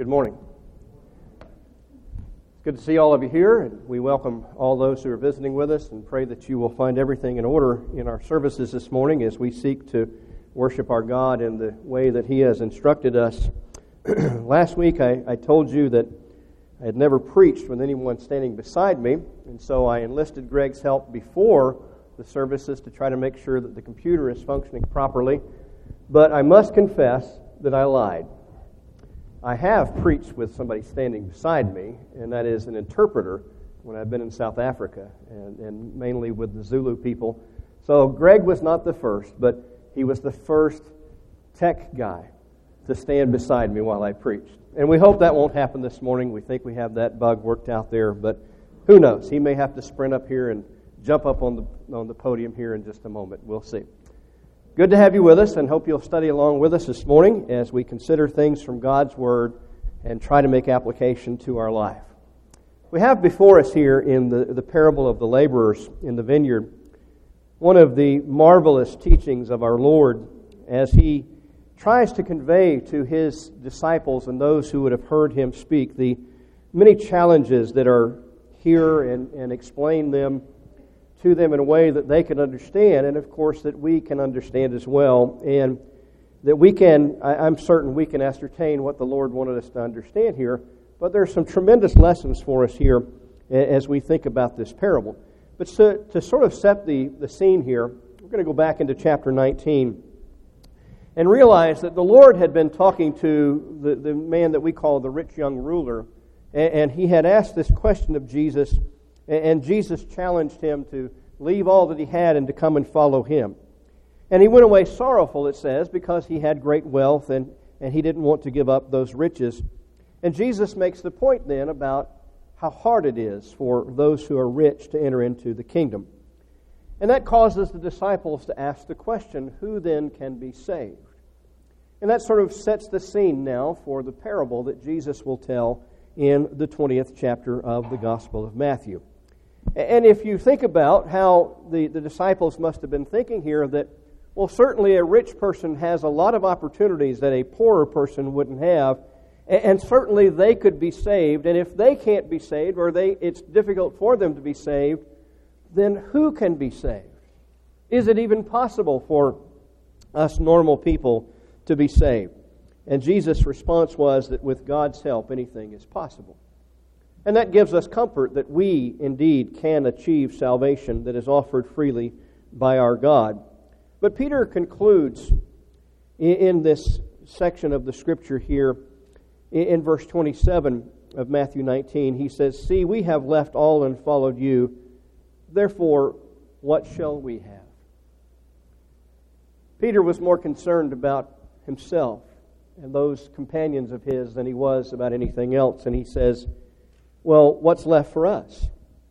Good morning. It's good to see all of you here, and we welcome all those who are visiting with us and pray that you will find everything in order in our services this morning as we seek to worship our God in the way that He has instructed us. Last week I told you that I had never preached with anyone standing beside me, and so I enlisted Greg's help before the services to try to make sure that the computer is functioning properly. But I must confess that I lied. I have preached with somebody standing beside me, and that is an interpreter when I've been in South Africa, and mainly with the Zulu people. So Greg was not the first, but he was the first tech guy to stand beside me while I preached. And we hope that won't happen this morning. We think we have that bug worked out there, but who knows? He may have to sprint up here and jump up on the podium here in just a moment. We'll see. Good to have you with us, and hope you'll study along with us this morning as we consider things from God's Word and try to make application to our life. We have before us here in the parable of the laborers in the vineyard one of the marvelous teachings of our Lord as He tries to convey to His disciples and those who would have heard Him speak the many challenges that are here and explain them to them in a way that they can understand, and of course that we can understand as well, and that we can, I'm certain we can ascertain what the Lord wanted us to understand here. But there are some tremendous lessons for us here as we think about this parable. But to sort of set the scene here, we're going to go back into chapter 19 and realize that the Lord had been talking to the man that we call the rich young ruler, and he had asked this question of Jesus, and Jesus challenged him to leave all that he had and to come and follow him. And he went away sorrowful, it says, because he had great wealth and he didn't want to give up those riches. And Jesus makes the point then about how hard it is for those who are rich to enter into the kingdom. And that causes the disciples to ask the question, who then can be saved? And that sort of sets the scene now for the parable that Jesus will tell in the 20th chapter of the Gospel of Matthew. And if you think about how the disciples must have been thinking here, that, well, certainly a rich person has a lot of opportunities that a poorer person wouldn't have, and certainly they could be saved, and if they can't be saved, or it's difficult for them to be saved, then who can be saved? Is it even possible for us normal people to be saved? And Jesus' response was that with God's help, anything is possible. And that gives us comfort that we indeed can achieve salvation that is offered freely by our God. But Peter concludes in this section of the Scripture here, in verse 27 of Matthew 19, he says, "See, we have left all and followed you. Therefore, what shall we have?" Peter was more concerned about himself and those companions of his than he was about anything else. And he says, well, what's left for us?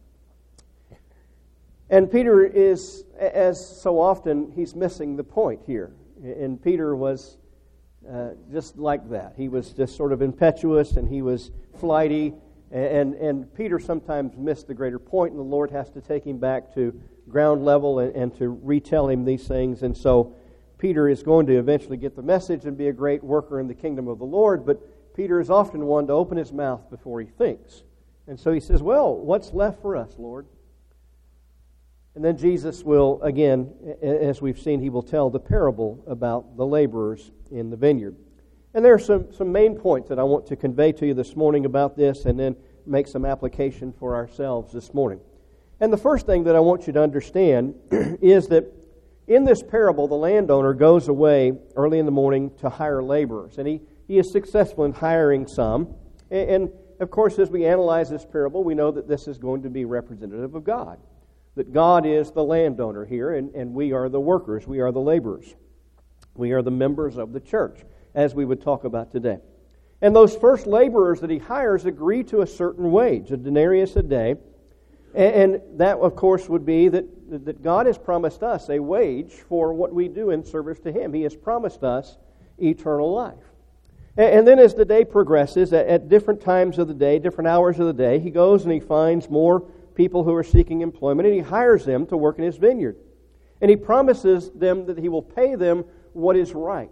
And Peter is, as so often, he's missing the point here. And Peter was just like that. He was just sort of impetuous and he was flighty. And Peter sometimes missed the greater point, and the Lord has to take him back to ground level and to retell him these things. And so Peter is going to eventually get the message and be a great worker in the kingdom of the Lord, but Peter is often one to open his mouth before he thinks. And so he says, well, what's left for us, Lord? And then Jesus will, again, as we've seen, he will tell the parable about the laborers in the vineyard. And there are some main points that I want to convey to you this morning about this, and then make some application for ourselves this morning. And the first thing that I want you to understand is that in this parable, the landowner goes away early in the morning to hire laborers. And he is successful in hiring some. And of course, as we analyze this parable, we know that this is going to be representative of God. That God is the landowner here, and we are the workers. We are the laborers. We are the members of the church, as we would talk about today. And those first laborers that he hires agree to a certain wage, a denarius a day. And that, of course, would be that God has promised us a wage for what we do in service to Him. He has promised us eternal life. And then as the day progresses, at different times of the day, different hours of the day, he goes and he finds more people who are seeking employment, and he hires them to work in his vineyard. And he promises them that he will pay them what is right.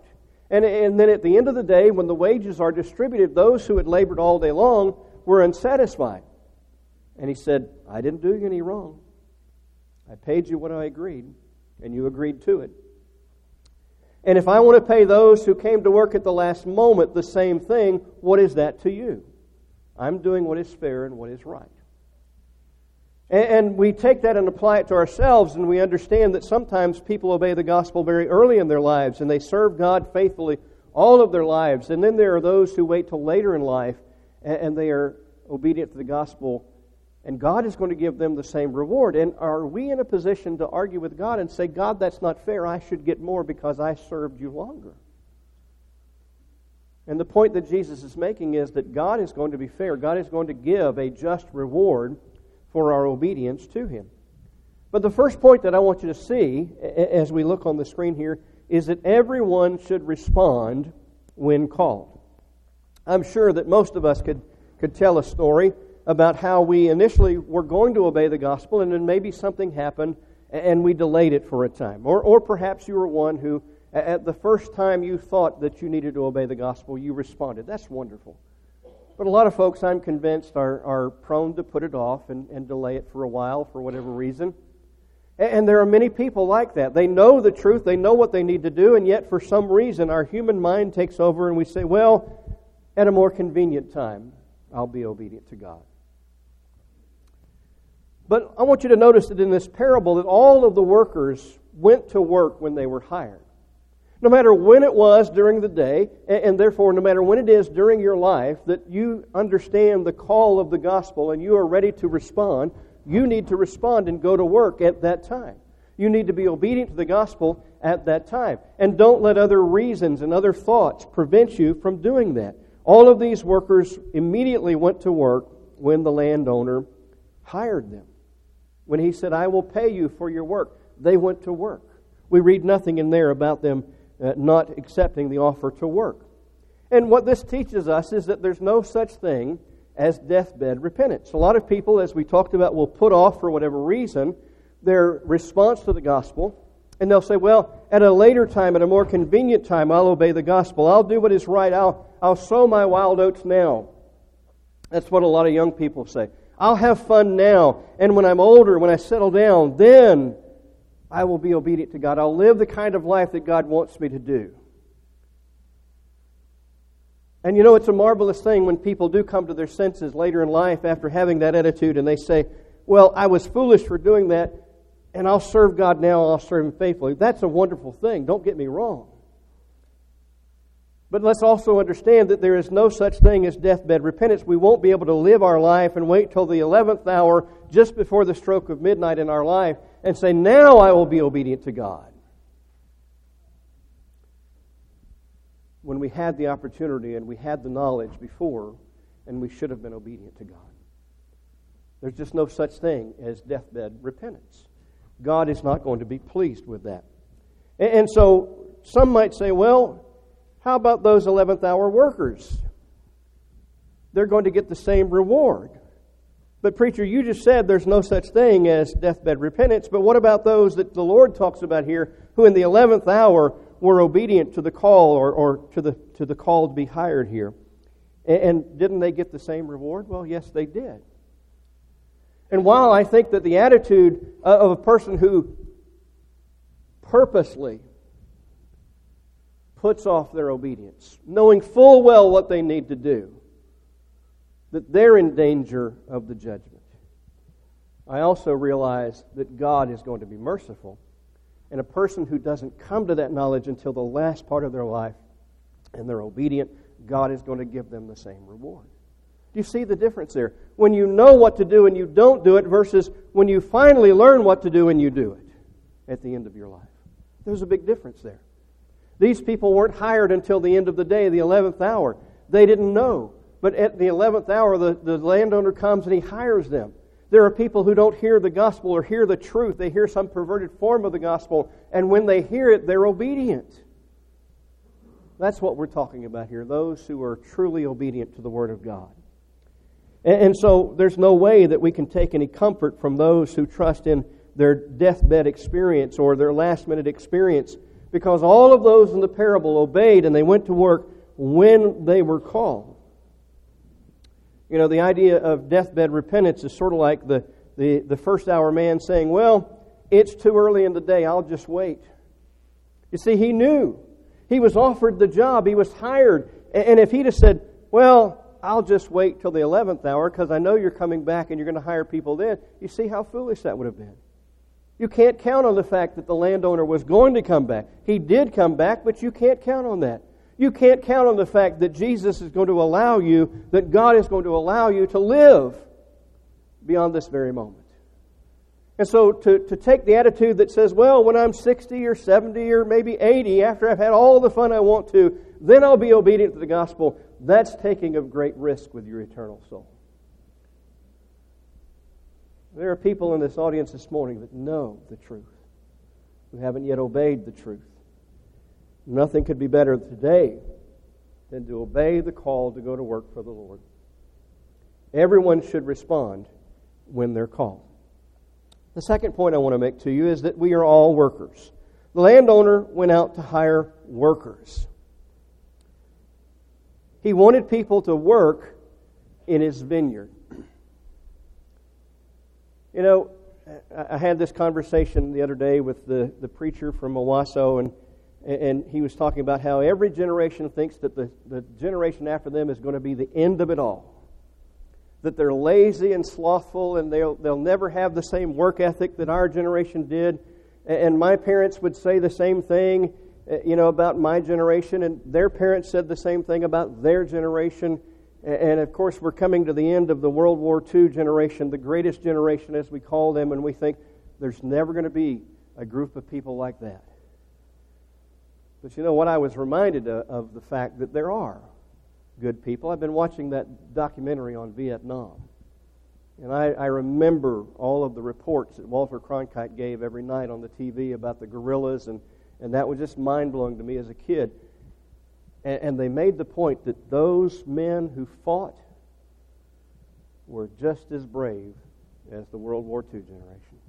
And then at the end of the day, when the wages are distributed, those who had labored all day long were unsatisfied. And he said, I didn't do you any wrong. I paid you what I agreed, and you agreed to it. And if I want to pay those who came to work at the last moment the same thing, what is that to you? I'm doing what is fair and what is right. And we take that and apply it to ourselves, and we understand that sometimes people obey the gospel very early in their lives, and they serve God faithfully all of their lives. And then there are those who wait till later in life, and they are obedient to the gospel, and God is going to give them the same reward. And are we in a position to argue with God and say, God, that's not fair, I should get more because I served you longer? And the point that Jesus is making is that God is going to be fair. God is going to give a just reward for our obedience to Him. But the first point that I want you to see, as we look on the screen here, is that everyone should respond when called. I'm sure that most of us could tell a story about how we initially were going to obey the gospel, and then maybe something happened and we delayed it for a time. Or perhaps you were one who, at the first time you thought that you needed to obey the gospel, you responded. That's wonderful. But a lot of folks, I'm convinced, are prone to put it off and delay it for a while for whatever reason. And there are many people like that. They know the truth, they know what they need to do, and yet for some reason our human mind takes over and we say, well, at a more convenient time, I'll be obedient to God. But I want you to notice that in this parable that all of the workers went to work when they were hired. No matter when it was during the day, and therefore no matter when it is during your life that you understand the call of the gospel and you are ready to respond, you need to respond and go to work at that time. You need to be obedient to the gospel at that time. And don't let other reasons and other thoughts prevent you from doing that. All of these workers immediately went to work when the landowner hired them. When he said, I will pay you for your work, they went to work. We read nothing in there about them not accepting the offer to work. And what this teaches us is that there's no such thing as deathbed repentance. A lot of people, as we talked about, will put off for whatever reason their response to the gospel, and they'll say, well, at a later time, at a more convenient time, I'll obey the gospel. I'll do what is right. I'll sow my wild oats now. That's what a lot of young people say. I'll have fun now, and when I'm older, when I settle down, then I will be obedient to God. I'll live the kind of life that God wants me to do. And you know, it's a marvelous thing when people do come to their senses later in life after having that attitude and they say, well, I was foolish for doing that, and I'll serve God now, I'll serve Him faithfully. That's a wonderful thing. Don't get me wrong. But let's also understand that there is no such thing as deathbed repentance. We won't be able to live our life and wait till the 11th hour just before the stroke of midnight in our life and say, now I will be obedient to God. When we had the opportunity and we had the knowledge before, and we should have been obedient to God. There's just no such thing as deathbed repentance. God is not going to be pleased with that. And so some might say, well, how about those 11th hour workers? They're going to get the same reward. But preacher, you just said there's no such thing as deathbed repentance, but what about those that the Lord talks about here who in the 11th hour were obedient to the call or to the call to be hired here? And didn't they get the same reward? Well, yes, they did. And while I think that the attitude of a person who purposely puts off their obedience, knowing full well what they need to do, that they're in danger of the judgment, I also realize that God is going to be merciful. And a person who doesn't come to that knowledge until the last part of their life and they're obedient, God is going to give them the same reward. Do you see the difference there? When you know what to do and you don't do it versus when you finally learn what to do and you do it at the end of your life. There's a big difference there. These people weren't hired until the end of the day, the 11th hour. They didn't know. But at the 11th hour, the landowner comes and he hires them. There are people who don't hear the gospel or hear the truth. They hear some perverted form of the gospel. And when they hear it, they're obedient. That's what we're talking about here. Those who are truly obedient to the Word of God. And so there's no way that we can take any comfort from those who trust in their deathbed experience or their last-minute experience because all of those in the parable obeyed and they went to work when they were called. You know, the idea of deathbed repentance is sort of like the first hour man saying, well, it's too early in the day, I'll just wait. You see, he knew. He was offered the job. He was hired. And if he'd have said, well, I'll just wait till the 11th hour because I know you're coming back and you're going to hire people then, you see how foolish that would have been. You can't count on the fact that the landowner was going to come back. He did come back, but you can't count on that. You can't count on the fact that Jesus is going to allow you, that God is going to allow you to live beyond this very moment. And so to take the attitude that says, well, when I'm 60 or 70 or maybe 80, after I've had all the fun I want to, then I'll be obedient to the gospel, that's taking a great risk with your eternal soul. There are people in this audience this morning that know the truth, who haven't yet obeyed the truth. Nothing could be better today than to obey the call to go to work for the Lord. Everyone should respond when they're called. The second point I want to make to you is that we are all workers. The landowner went out to hire workers. He wanted people to work in his vineyard. You know, I had this conversation the other day with the preacher from Owasso, and he was talking about how every generation thinks that the generation after them is going to be the end of it all. That they're lazy and slothful, and they'll never have the same work ethic that our generation did. And my parents would say the same thing, about my generation, and their parents said the same thing about their generation. And of course, we're coming to the end of the World War II generation, the greatest generation as we call them, and we think there's never going to be a group of people like that. But you know what? I was reminded of the fact that there are good people. I've been watching that documentary on Vietnam. And I remember all of the reports that Walter Cronkite gave every night on the TV about the guerrillas, and that was just mind-blowing to me as a kid. And they made the point that those men who fought were just as brave as the World War II generation.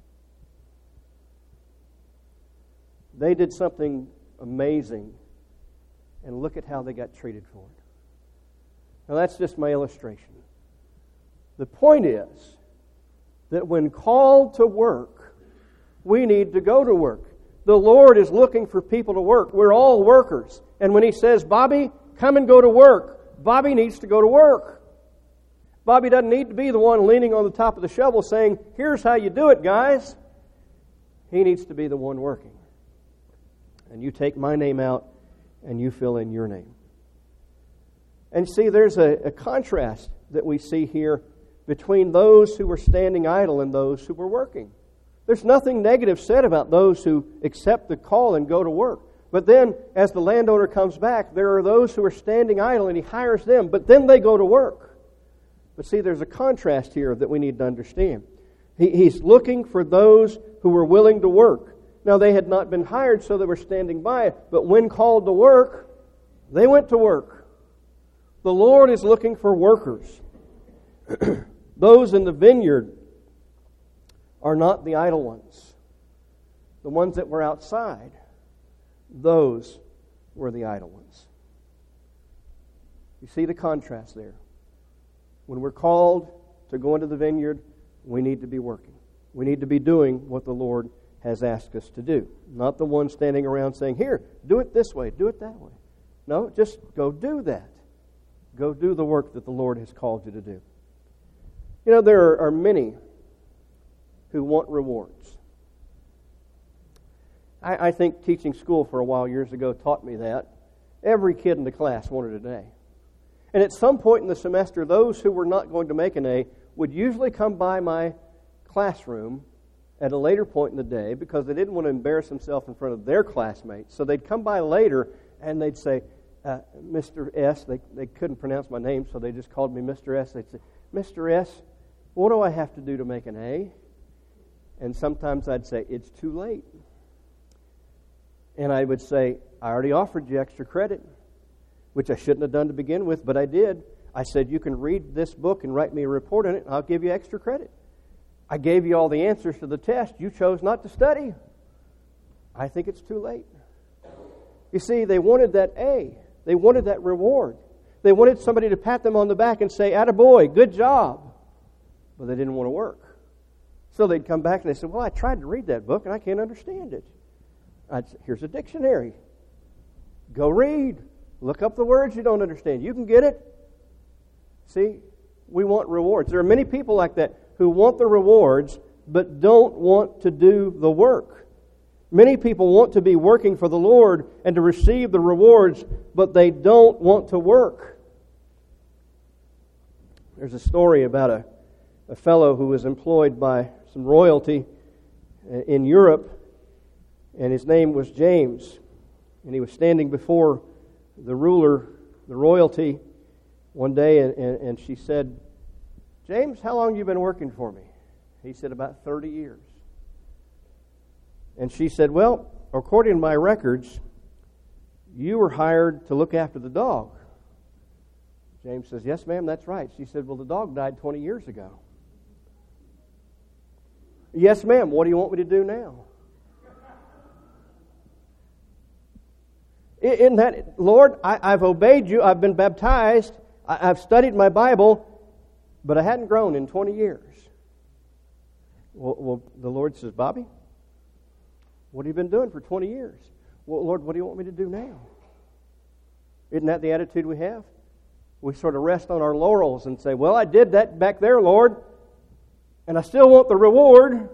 They did something amazing, and look at how they got treated for it. Now that's just my illustration. The point is that when called to work, we need to go to work. The Lord is looking for people to work. We're all workers. And when He says, Bobby, come and go to work, Bobby needs to go to work. Bobby doesn't need to be the one leaning on the top of the shovel saying, here's how you do it, guys. He needs to be the one working. And you take my name out and you fill in your name. And see, there's a contrast that we see here between those who were standing idle and those who were working. There's nothing negative said about those who accept the call and go to work. But then, as the landowner comes back, there are those who are standing idle and he hires them, but then they go to work. But see, there's a contrast here that we need to understand. He's looking for those who were willing to work. Now, they had not been hired, so they were standing by, but when called to work, they went to work. The Lord is looking for workers. Those in the vineyard are not the idle ones. The ones that were outside, those were the idle ones. You see the contrast there. When we're called to go into the vineyard, we need to be working. We need to be doing what the Lord has asked us to do. Not the one standing around saying, here, do it this way, do it that way. No, just go do that. Go do the work that the Lord has called you to do. You know, there are many who want rewards. I think teaching school for a while years ago taught me that. Every kid in the class wanted an A. And at some point in the semester, those who were not going to make an A would usually come by my classroom at a later point in the day because they didn't want to embarrass themselves in front of their classmates. So they'd come by later and they'd say, Mr. S, they couldn't pronounce my name, so they just called me Mr. S. They'd say, Mr. S, what do I have to do to make an A? And sometimes I'd say, it's too late. And I would say, I already offered you extra credit, which I shouldn't have done to begin with, but I did. I said, you can read this book and write me a report on it, and I'll give you extra credit. I gave you all the answers to the test. You chose not to study. I think it's too late. You see, they wanted that A. They wanted that reward. They wanted somebody to pat them on the back and say, "Attaboy, good job." But they didn't want to work. So they'd come back and they said, "Well, I tried to read that book and I can't understand it." Here's a dictionary. Go read. Look up the words you don't understand. You can get it. See, we want rewards. There are many people like that who want the rewards but don't want to do the work. Many people want to be working for the Lord and to receive the rewards, but they don't want to work. There's a story about a fellow who was employed by some royalty in Europe, and his name was James. And he was standing before the ruler, the royalty, one day, and she said, "James, how long have you been working for me?" He said, "About 30 years. And she said, "Well, according to my records, you were hired to look after the dog." James says, "Yes, ma'am, that's right." She said, "Well, the dog died 20 years ago." "Yes, ma'am, what do you want me to do now?" "Isn't that, Lord, I've obeyed you, I've been baptized, I've studied my Bible, but I hadn't grown in 20 years. Well, the Lord says, "Bobby, what have you been doing for 20 years? Well, Lord, what do you want me to do now?" Isn't that the attitude we have? We sort of rest on our laurels and say, "Well, I did that back there, Lord, and I still want the reward."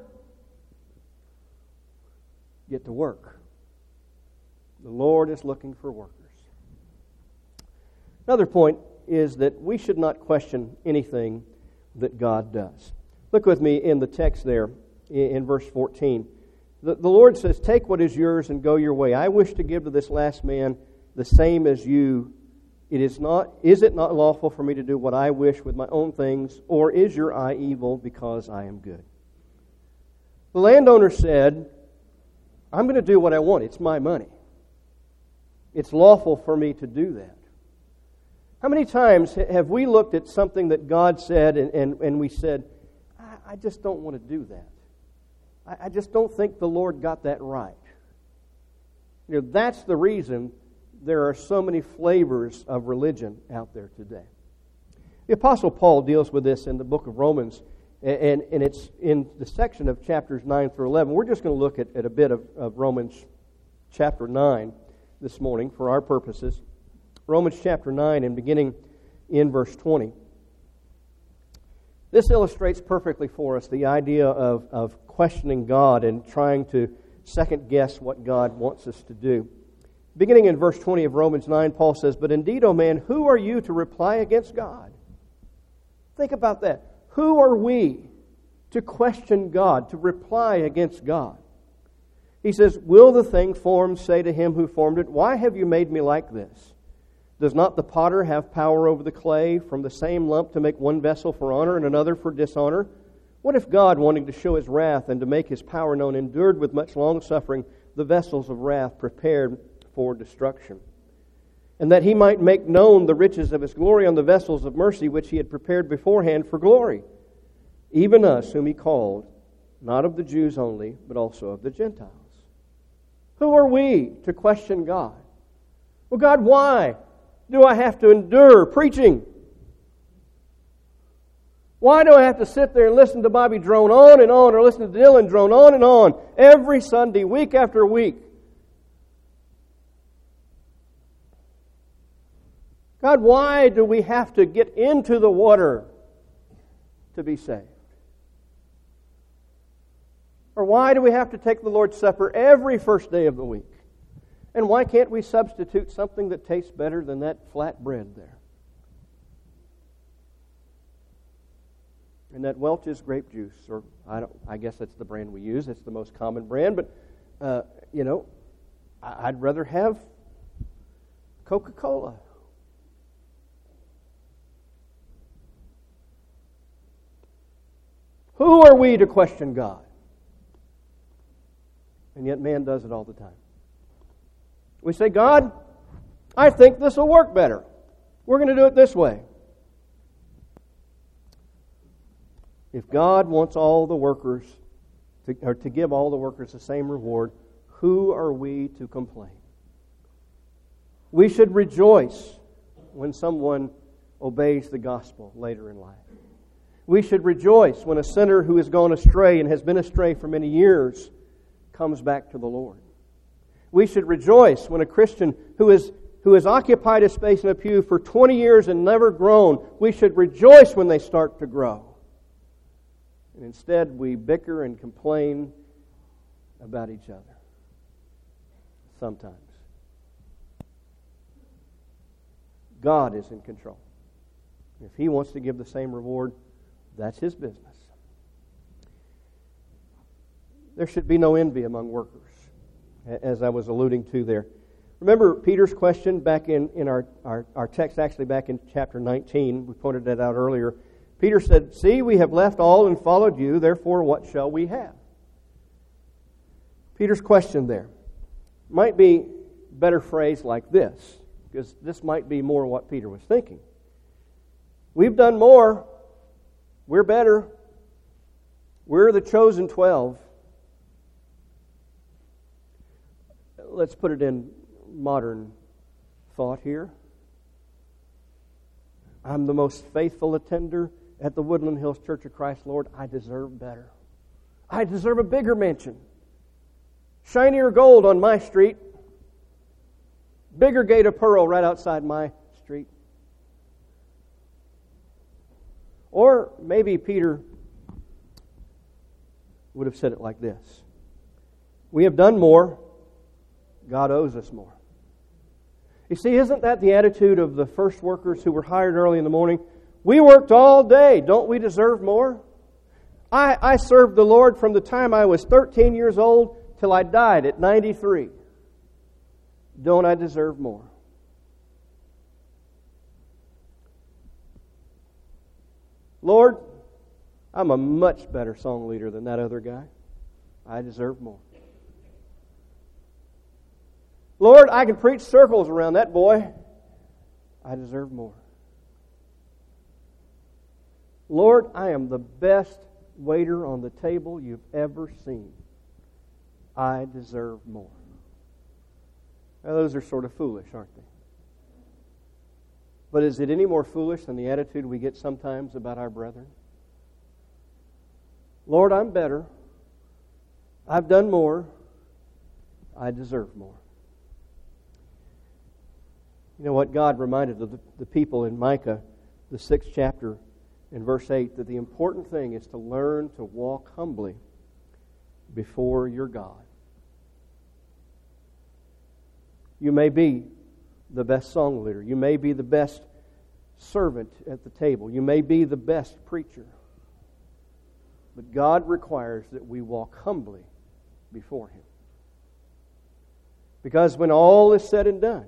Get to work. The Lord is looking for workers. Another point is that we should not question anything that God does. Look with me in the text there in verse 14. The Lord says, "Take what is yours and go your way. I wish to give to this last man the same as you. Is it not lawful for me to do what I wish with my own things, or is your eye evil because I am good?" The landowner said, "I'm going to do what I want. It's my money. It's lawful for me to do that." How many times have we looked at something that God said and we said, "I just don't want to do that. I just don't think the Lord got that right." You know, that's the reason there are so many flavors of religion out there today. The Apostle Paul deals with this in the book of Romans, and it's in the section of chapters 9 through 11. We're just going to look at a bit of Romans chapter 9 this morning for our purposes. Romans chapter 9 and beginning in verse 20. This illustrates perfectly for us the idea of questioning God and trying to second guess what God wants us to do. Beginning in verse 20 of Romans 9, Paul says, "But indeed, O man, who are you to reply against God?" Think about that. Who are we to question God, to reply against God? He says, "Will the thing formed say to him who formed it, 'Why have you made me like this?' Does not the potter have power over the clay from the same lump to make one vessel for honor and another for dishonor? What if God, wanting to show His wrath and to make His power known, endured with much long suffering the vessels of wrath prepared for destruction, and that He might make known the riches of His glory on the vessels of mercy which He had prepared beforehand for glory, even us whom He called, not of the Jews only, but also of the Gentiles?" Who are we to question God? Well, God, why do I have to endure preaching? Why do I have to sit there and listen to Bobby drone on and on, or listen to Dylan drone on and on every Sunday, week after week? God, why do we have to get into the water to be saved? Or why do we have to take the Lord's Supper every first day of the week? And why can't we substitute something that tastes better than that flat bread there? And that Welch's grape juice, or I guess that's the brand we use. It's the most common brand, but I'd rather have Coca-Cola. Who are we to question God? And yet man does it all the time. We say, "God, I think this will work better. We're going to do it this way." If God wants all the workers to give all the workers the same reward, who are we to complain? We should rejoice when someone obeys the gospel later in life. We should rejoice when a sinner who has gone astray and has been astray for many years comes back to the Lord. We should rejoice when a Christian who has occupied a space in a pew for 20 years and never grown, we should rejoice when they start to grow. And instead, we bicker and complain about each other. Sometimes. God is in control. If He wants to give the same reward, that's His business. There should be no envy among workers, as I was alluding to there. Remember Peter's question back in our text, actually back in chapter 19. We pointed that out earlier. Peter said, "See, we have left all and followed you, therefore what shall we have?" Peter's question there might be better phrased like this, because this might be more what Peter was thinking. We've done more. We're better. We're the chosen 12. Let's put it in modern thought here. I'm the most faithful attender at the Woodland Hills Church of Christ. Lord, I deserve better. I deserve a bigger mansion. Shinier gold on my street. Bigger gate of pearl right outside my street. Or maybe Peter would have said it like this. We have done more. God owes us more. You see, isn't that the attitude of the first workers who were hired early in the morning? We worked all day. Don't we deserve more? I served the Lord from the time I was 13 years old till I died at 93. Don't I deserve more? Lord, I'm a much better song leader than that other guy. I deserve more. Lord, I can preach circles around that boy. I deserve more. Lord, I am the best waiter on the table you've ever seen. I deserve more. Now, those are sort of foolish, aren't they? But is it any more foolish than the attitude we get sometimes about our brethren? Lord, I'm better. I've done more. I deserve more. You know what? God reminded the people in Micah, the 6th chapter, in verse 8, that the important thing is to learn to walk humbly before your God. You may be the best song leader. You may be the best servant at the table. You may be the best preacher. But God requires that we walk humbly before Him. Because when all is said and done,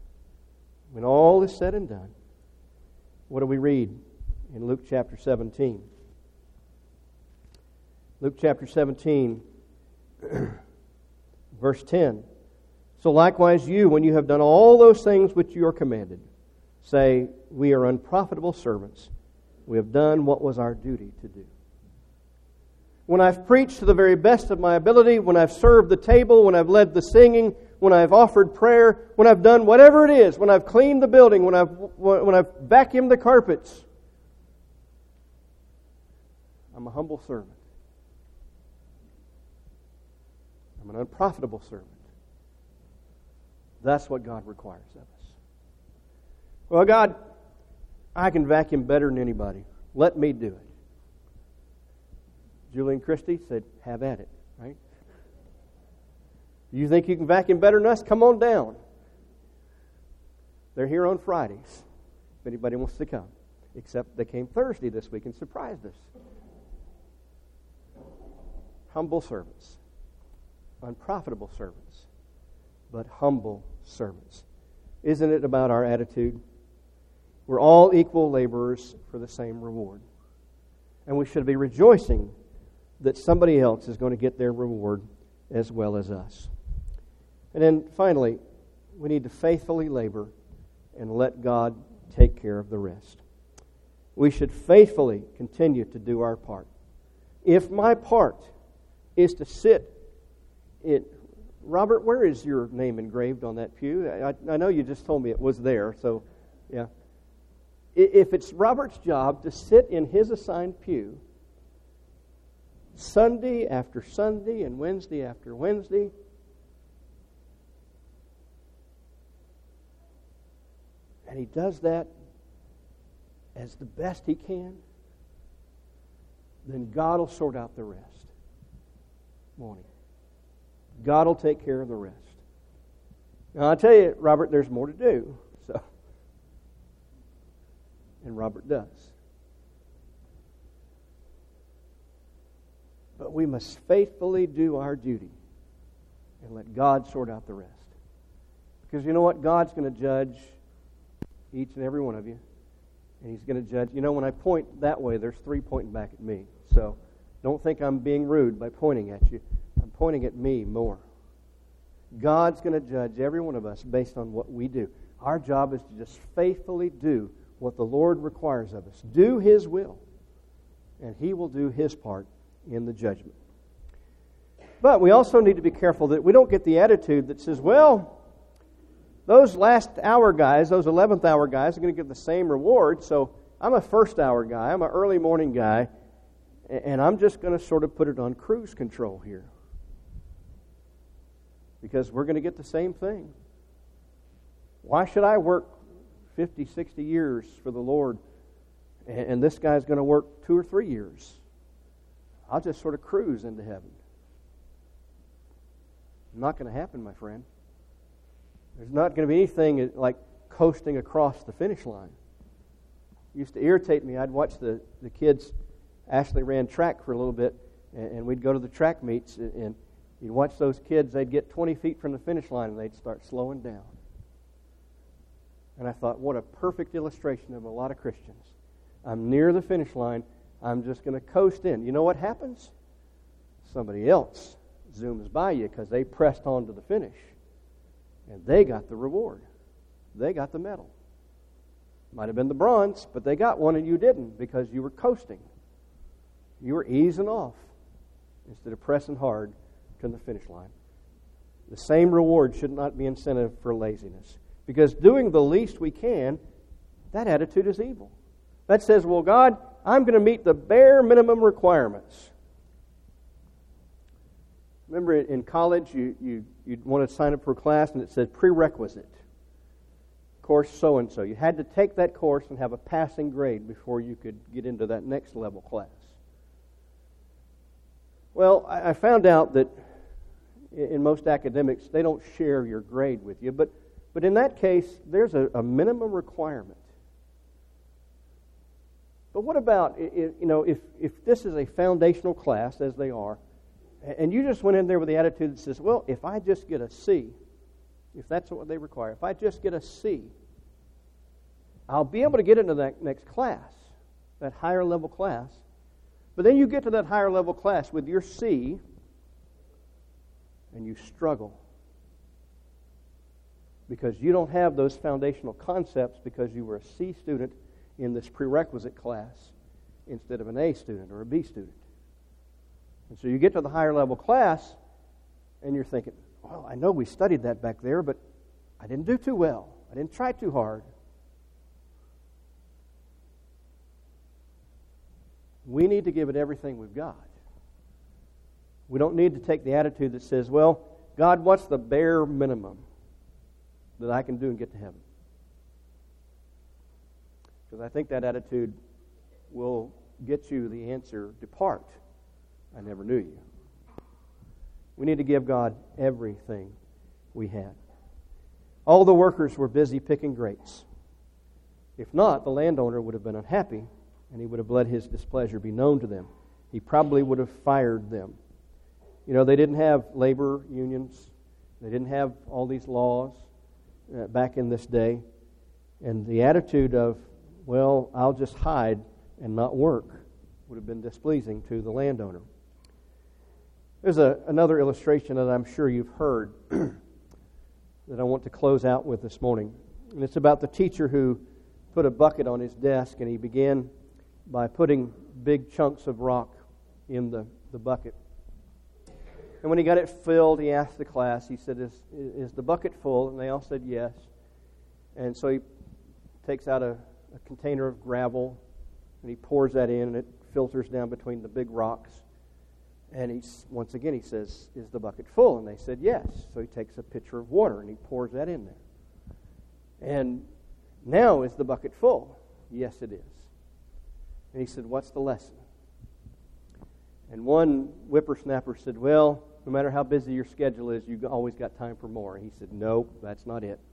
what do we read in Luke chapter 17? Luke chapter 17, verse 10. So likewise you, when you have done all those things which you are commanded, say, we are unprofitable servants. We have done what was our duty to do. When I've preached to the very best of my ability, when I've served the table, when I've led the singing, when I've offered prayer, when I've done whatever it is, when I've cleaned the building, when I've vacuumed the carpets, I'm a humble servant. I'm an unprofitable servant. That's what God requires of us. Well, God, I can vacuum better than anybody. Let me do it. Julian Christie said, have at it, right? You think you can vacuum better than us? Come on down. They're here on Fridays, if anybody wants to come. Except they came Thursday this week and surprised us. Humble servants. Unprofitable servants. But humble servants. Isn't it about our attitude? We're all equal laborers for the same reward. And we should be rejoicing that somebody else is going to get their reward as well as us. And then finally, we need to faithfully labor and let God take care of the rest. We should faithfully continue to do our part. If my part is to sit Robert, where is your name engraved on that pew? I know you just told me it was there, so yeah. If it's Robert's job to sit in his assigned pew Sunday after Sunday and Wednesday after Wednesday, and he does that as the best he can, then God will sort out the rest. Won't He? God will take care of the rest. Now, I'll tell you, Robert, there's more to do. So, and Robert does. But we must faithfully do our duty and let God sort out the rest. Because you know what? God's going to judge each and every one of you. And He's going to judge. You know, when I point that way, there's three pointing back at me. So don't think I'm being rude by pointing at you. I'm pointing at me more. God's going to judge every one of us based on what we do. Our job is to just faithfully do what the Lord requires of us. Do His will. And He will do His part in the judgment. But we also need to be careful that we don't get the attitude that says, well, those last hour guys, those 11th hour guys are going to get the same reward, so I'm a first hour guy, I'm an early morning guy, and I'm just going to sort of put it on cruise control here. Because we're going to get the same thing. Why should I work 50, 60 years for the Lord, and this guy's going to work 2 or 3 years? I'll just sort of cruise into heaven. Not going to happen, my friend. There's not going to be anything like coasting across the finish line. It used to irritate me. I'd watch the kids. Ashley ran track for a little bit, and we'd go to the track meets, and you'd watch those kids. They'd get 20 feet from the finish line, and they'd start slowing down. And I thought, what a perfect illustration of a lot of Christians. I'm near the finish line. I'm just going to coast in. You know what happens? Somebody else zooms by you because they pressed on to the finish. And they got the reward. They got the medal. Might have been the bronze, but they got one and you didn't because you were coasting. You were easing off instead of pressing hard to the finish line. The same reward should not be incentive for laziness. Because doing the least we can, that attitude is evil. That says, well, God, I'm going to meet the bare minimum requirements. Remember in college, you'd want to sign up for a class and it said prerequisite. Course so-and-so. You had to take that course and have a passing grade before you could get into that next level class. Well, I found out that in most academics, they don't share your grade with you. But in that case, there's a minimum requirement. But what about, if this is a foundational class, as they are, and you just went in there with the attitude that says, well, if I just get a C, if that's what they require, if I just get a C, I'll be able to get into that next class, that higher level class. But then you get to that higher level class with your C, and you struggle. Because you don't have those foundational concepts because you were a C student in this prerequisite class instead of an A student or a B student. And so you get to the higher level class and you're thinking, well, I know we studied that back there, but I didn't do too well. I didn't try too hard. We need to give it everything we've got. We don't need to take the attitude that says, well, God, what's the bare minimum that I can do and get to heaven? Because I think that attitude will get you the answer, depart. I never knew you. We need to give God everything we had. All the workers were busy picking grapes. If not, the landowner would have been unhappy, and he would have let his displeasure be known to them. He probably would have fired them. You know, they didn't have labor unions. They didn't have all these laws back in this day. And the attitude of, well, I'll just hide and not work would have been displeasing to the landowner. There's another illustration that I'm sure you've heard that I want to close out with this morning. And it's about the teacher who put a bucket on his desk and he began by putting big chunks of rock in the bucket. And when he got it filled, he asked the class, he said, is the bucket full? And they all said yes. And so he takes out a container of gravel, and he pours that in, and it filters down between the big rocks. And once again he says, is the bucket full? And they said yes. So he takes a pitcher of water, and he pours that in there. And now, is the bucket full? Yes, it is. And he said, what's the lesson? And one whippersnapper said, well, no matter how busy your schedule is, you've always got time for more. And he said, nope, that's not it.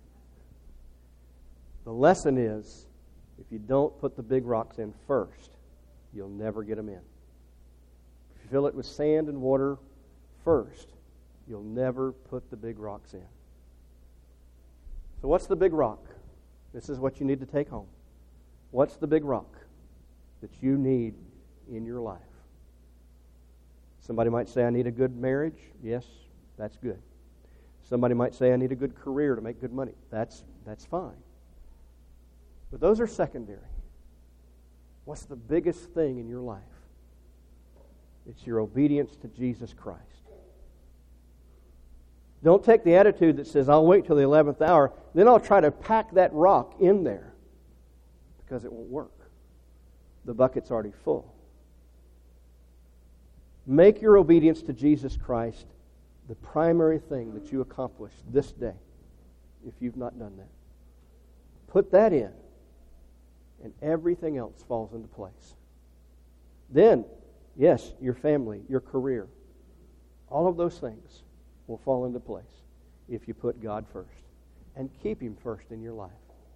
The lesson is, if you don't put the big rocks in first, you'll never get them in. If you fill it with sand and water first, you'll never put the big rocks in. So what's the big rock? This is what you need to take home. What's the big rock that you need in your life? Somebody might say, I need a good marriage. Yes, that's good. Somebody might say, I need a good career to make good money. That's fine. But those are secondary. What's the biggest thing in your life? It's your obedience to Jesus Christ. Don't take the attitude that says, I'll wait till the 11th hour, then I'll try to pack that rock in there, because it won't work. The bucket's already full. Make your obedience to Jesus Christ the primary thing that you accomplish this day, if you've not done that. Put that in, and everything else falls into place. Then, yes, your family, your career, all of those things will fall into place if you put God first and keep Him first in your life.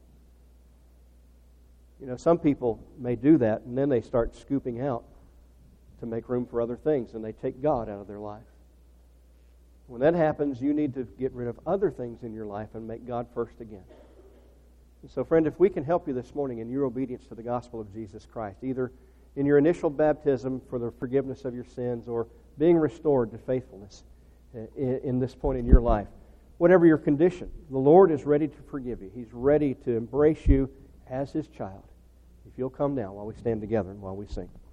You know, some people may do that, and then they start scooping out to make room for other things, and they take God out of their life. When that happens, you need to get rid of other things in your life and make God first again. And so, friend, if we can help you this morning in your obedience to the gospel of Jesus Christ, either in your initial baptism for the forgiveness of your sins or being restored to faithfulness in this point in your life, whatever your condition, the Lord is ready to forgive you. He's ready to embrace you as His child. If you'll come now while we stand together and while we sing.